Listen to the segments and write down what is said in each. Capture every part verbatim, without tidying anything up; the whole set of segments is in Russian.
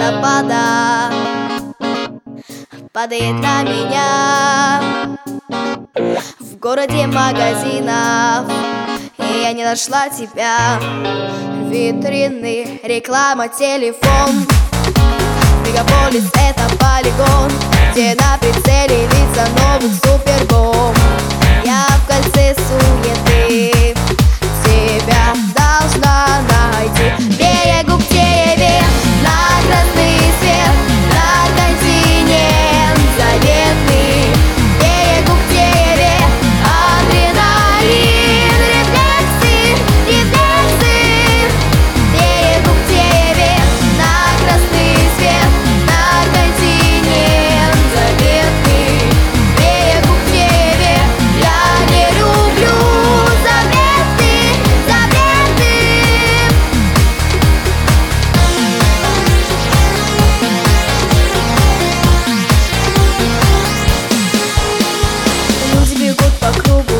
листопада падает на меня. В городе магазинов и я не нашла тебя. Витрины, реклама, телефон. Мегаполис — это полигон, где на прицеле лица новых супергом. Я в кольце суеты тебя должна найти. Берегу к тебе на красный свет, на континент заветный. Берегу к тебе адреналин, рефлексы, рефлексы. Берегу к тебе на красный свет, на континент заветный. Берегу к тебе я не люблю заветы, заветы. Люди бегут по кругу,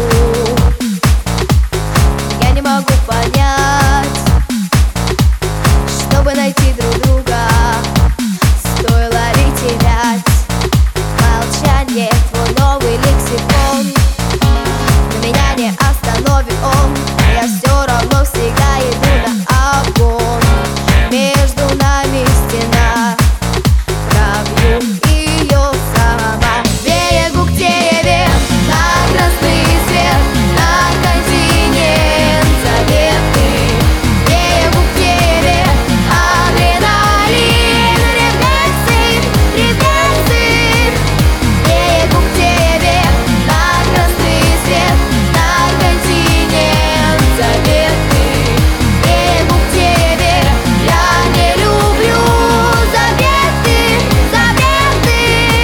я не могу понять. Чтобы найти друг друга, стоило ли терять молчание, твой новый лексикон. Но меня не остановит он, я все равно всегда иду на обгон. Между нами стена, пробью ее сама. Берегу к тебе на красный свет, на континент заветный. Берегу к тебе адреналин, рефлексы, рефлексы. Берегу к тебе на красный свет, на континент заветный. Берегу к тебе я не люблю заветы, заветы.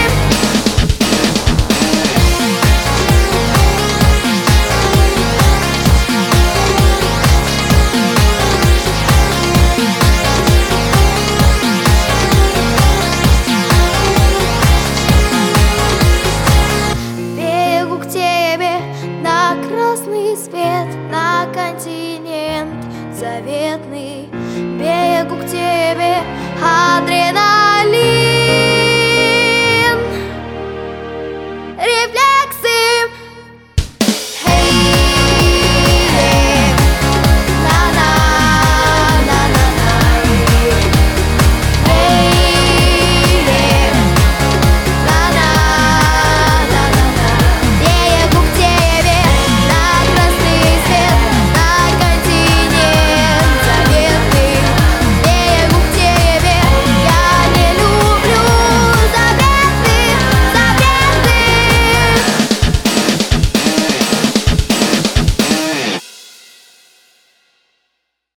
Берегу к тебе на красный свет, на континент заветный. Берегу к тебе адреналин.